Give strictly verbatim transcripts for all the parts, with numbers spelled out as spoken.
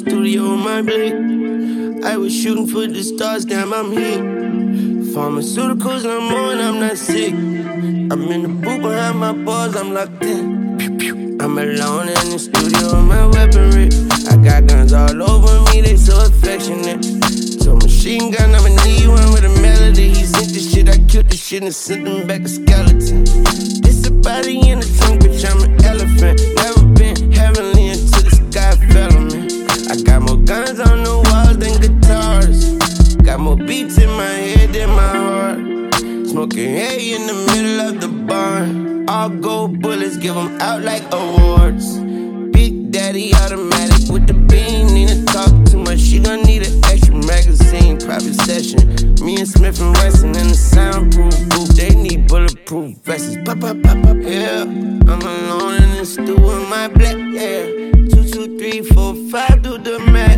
studio with my blade. I was shooting for the stars, damn, I'm hit. Pharmaceuticals, I'm on, I'm not sick. I'm in the booth behind my bars, I'm locked in. I'm alone in the studio with my weaponry. I got guns all over me, they so affectionate. So machine gun, I'ma need one with a melody. He sent the shit, I killed the shit and sent him back a skeleton. It's a body in the trunk, bitch, I'm an elephant. Never been heavenly until the sky fell on me. I got more guns on the walls than guitars. Got more beats in my head than my heart. Smoking hay in the middle of the barn. All gold bullets, give them out like awards. Big Daddy automatic with the beam. Need to talk too much, she gon' need an extra magazine. Private session, me and Smith and Wesson in the soundproof booth. They need bulletproof vests. Pop, pop, pop, pop, yeah. I'm alone in the stew with my black hair. Two, two, three, four, five, do the math.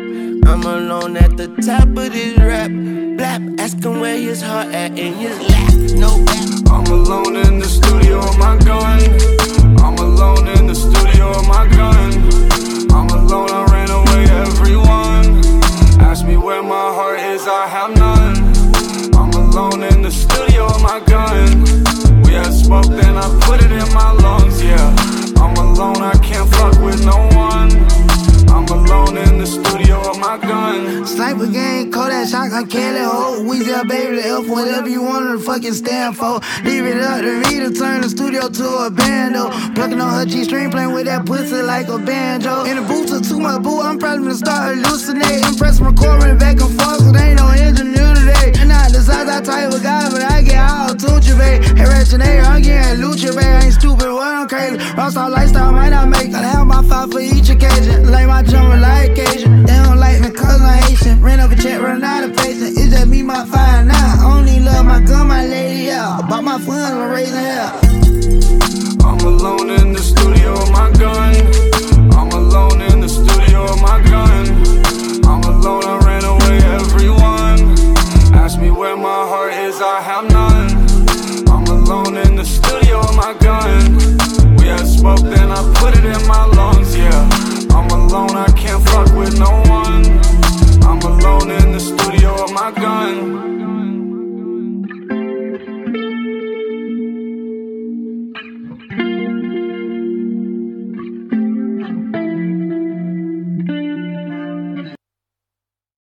I'm alone at the top of this rap. Blap, ask him where his heart at in his lap. No back. I'm alone in the studio with my gun. I'm alone in the studio with my gun. I'm alone, I ran away, everyone. Ask me where my heart is, I have none. I'm alone in the studio with my gun. We had smoke, then I put it in my lungs, yeah. I'm alone, I can't fuck with no one. I'm alone in the studio with my gun. Sniper gang, Kodak shotgun, Kelly Hope. Weezy, baby, the F, whatever you want to fucking stand for. Leave it up to me to turn the studio to a bando. Plucking on her G-string, playing with that pussy like a banjo. In the booth to too much boo, I'm probably gonna start hallucinating. Press recording back and forth, so there ain't no engineer today. And not the size I type of guy, but I get all Tucci, babe. Hey, Reginator, I'm getting Lucha, babe. I ain't stupid, what I'm crazy. Rockstar lifestyle might not make it. I have my five for each occasion. Like my jumper like occasion. They don't like me cause I'm Haitian. Ran up a check, run out of patience. It's just me, my fire now. I only love my gun, my lady, yeah. Bought my funds, I'm raising hell. I'm alone in the studio with my gun. I'm alone in the studio with my gun. I'm alone, I ran away, everyone. Ask me where my heart is, I have none. I'm alone in the studio with my gun. We had smoke, then I put it in my lungs, yeah. I'm alone, I can't fuck with no one. I'm alone in the studio with my gun.